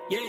Yeah.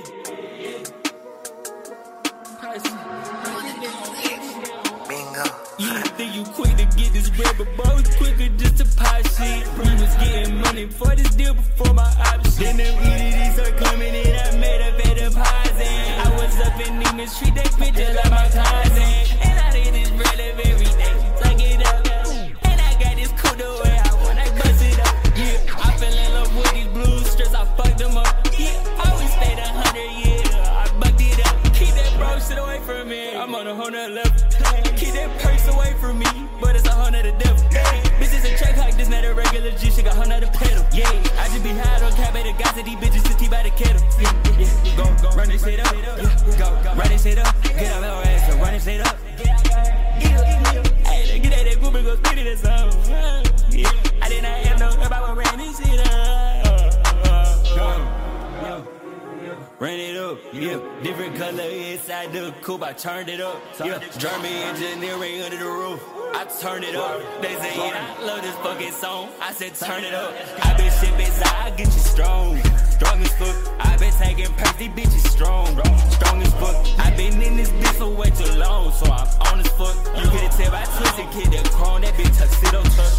Bingo. Yeah, think you quick to get this bread, but bro, it's quicker just to pop shit. We was getting money for this deal before my option. Then them EDDs start coming in, I made up at the deposit. I was up in Neiman Street, they fit just like my cousin. And I did this bread up every day, suck it up. And I got this cool the way I want, I bust it up. Yeah, I fell in love with these blue strips, I fucked them up. Yeah, I always stayed 100, yeah, I bucked it up. Keep that bro shit away from me, I'm on a whole nother level. Keep that purse away from me, but it's a whole nother devil. Bitches a track like this, not a regular G, she got whole nother pedal. Yeah, I just be high on cap at the guys, these bitches to tea by the kettle. Yeah, go, run this shit up. Yeah, go, run this shit up. Get up your ass, run this shit up. Hey, they get that group and go spit it or something. Yeah, I did not have no about what ran this shit up. Ran it up, yeah. Different color inside the coupe, I turned it up. Yeah, German engineering under the roof, I turned it up. They say, yeah, I love this fucking song. I said, turn it up. I been shipping, so I get you strong. Strong as fuck. I been taking perks, these bitches strong. Strong as fuck. I been in this bitch for way too long, so I'm on as fuck. You can tell by Twisted Kid, that chrome, that bitch tuxedo tuck.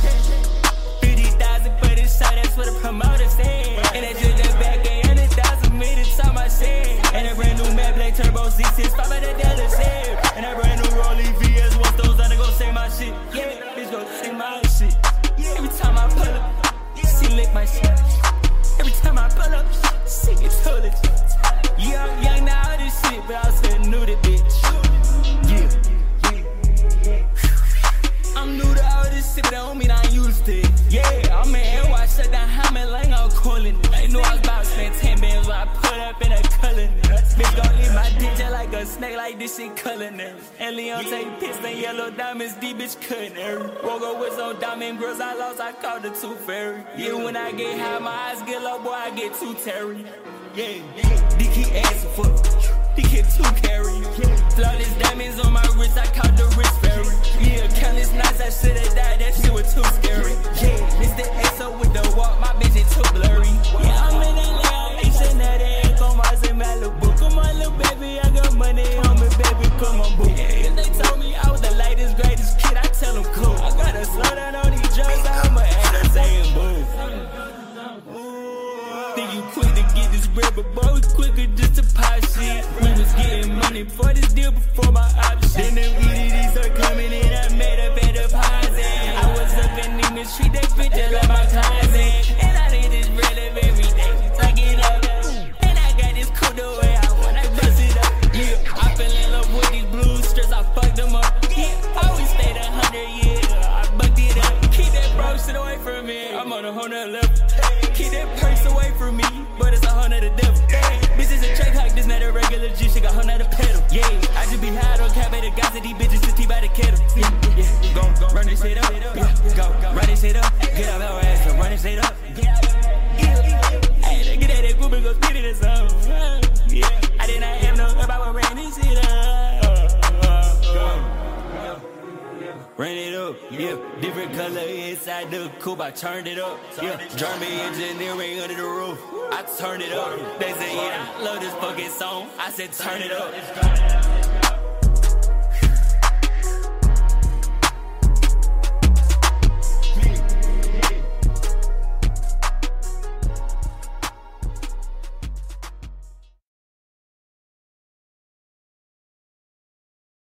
50,000 for this shot, that's what the promoter said. And that's just that back end. Time I said, and a brand new Mad Black Turbo Z65 at the Dallas head. And a brand new Rollie VS, once those other go say my shit. Yeah, bitch go say my shit. Every time I pull up, she lick my shit. Every time I pull up, she get toilet. Yeah, I'm young now, all this shit, but I still new to bitch. Yeah. I'm new to all this shit, but that don't mean I used to it. Yeah, I'm in NY, shut down Hammond Lang, I'm calling it. They knew I was about to spend 10 bands when I put up in a culinary. Bitch gon' eat my dick just like a snake, like this shit culinary. And Leon take piston, yellow diamonds, D bitch culinary. Woke up with some diamond girls I lost, I called the tooth fairy. Yeah, when I get high, my eyes get low, boy, I get too terry. Yeah, D keep asking for, D keep too carry. Flawless diamonds on my wrist, I called the wrist fairy. Yeah, countless nights I should've died, that shit was too scary. Yeah, it's the XO with the walk, my bitch is too blurry. Yeah, I'm in LA, Asian that egg on Mars in Malibu. Come on, little baby, I got money on me, baby, come on, boo. If they told me I was the latest, greatest kid, I tell them cool. I gotta slow down on these drugs, I'ma act the saying boo. Think you quick to get this bread, but boy, we quicker just to pop shit. We was getting money for this deal before my option. Then them EDDs start coming in, I made up at the deposit. I was up in Neiman Street, they fit just like my cousin. And I did this bread up every day, suck it up. And I got this cool the way I want, I bust it up. Yeah, I fell in love with these blue strips, I fucked them up. Yeah, I always stayed 100, yeah, I bucked it up. Keep that bro shit away from me, I'm on a whole nother level. Keep that purse away from me, but it's a whole nother devil. Bitches a track like this, not a regular G, she got whole nother pedal. Yeah, I just be high on cap at the guys, these bitches to tea by the kettle. Yeah, go, run this shit up. Yeah, go, run this shit up. Get up your ass, run this shit up. Hey, they get at that group and go spit it or something. Yeah, I did not have no about what ran this shit up. Ran it up, yeah. Different color inside the coupe, I turned it up. Yeah, German engineering under the roof, I turned it up. They say, yeah, I love this fucking song. I said, turn it up.